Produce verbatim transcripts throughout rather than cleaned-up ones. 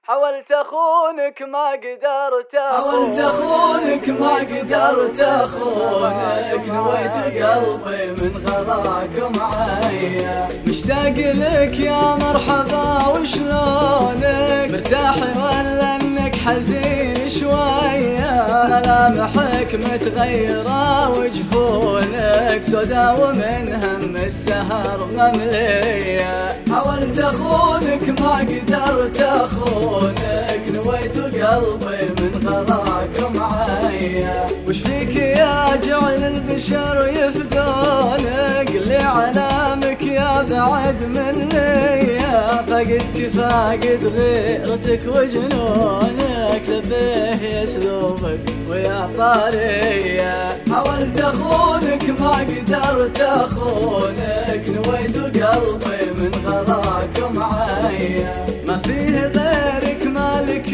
حاولت اخونك ما قدرت اخونك حاولت اخونك ما قدرت اخونك نويت قلبي من غلاك معايا مشتاق لك يا مرحبا وشلونك مرتاح ولا انك حزين شوية ملامحك متغيرة وجفونك سودا ومن هم السهر مملية حاولت اخونك ما قدرت اخونك نويت قلبي من غلاك معايا وش فيك يا جعل البشر يفدونك اللي علامك يا بعد مني فقدك فاقد غيرتك وجنونك لبيه يسلوبك ويا طارية حاولت اخونك ما قدرت اخونك نويت قلبي من غلاك معايا ما فيه غيرك مالك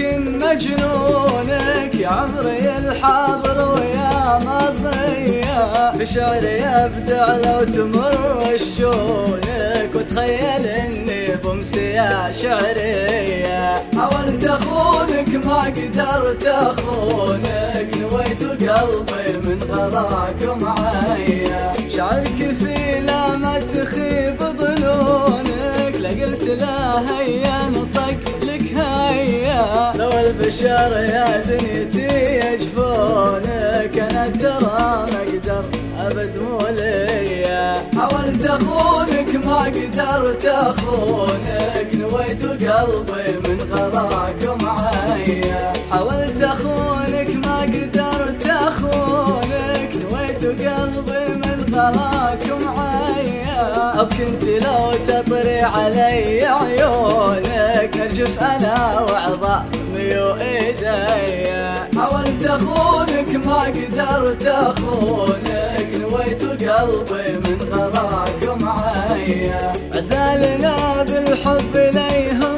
مجنونك يا عمري الحاضر ويا مضية في شعري ابدع لو تمر شجونك وتخيل اني بمسية شعرية حاولت اخونك ما قدرت اخونك نويت قلبي من غلاك معايا شعرك في لا ما تخيب ظنونك لقلت لا هيا نطق لك هيا لو البشر يا دنيتي يجفونك انا ترى ما اقدر ابد موليا حاولت اخونك ما قدرت اخونك نويت قلبي من غلاك معايا حاولت اخونك ما قدرت اخونك نويت قلبي من غلاك معايا ابكي انت لو تطري علي عيونك نرجف انا وعظامي وايديا حاولت اخونك ما قدرت اخونك نويت قلبي من غلاك معايا عدالنا بالحب لا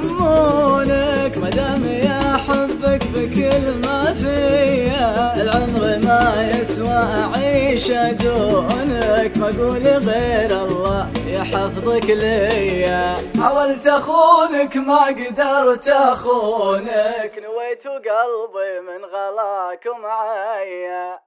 يهمونك مدام يا حبك بكل ما فيا العمر ما يسوى اعيش دونك ما اقول غير الله يحفظك ليا حاولت اخونك ما قدرت اخونك نويت قلبي من غلاك معايا.